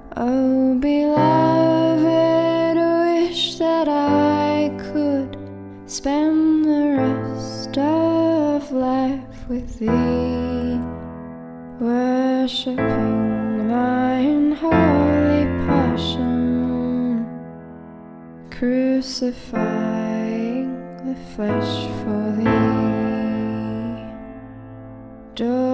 Oh, beloved, wish that I could spend the rest of life with thee, worshipping thine holy passion, crucifying the flesh for thee.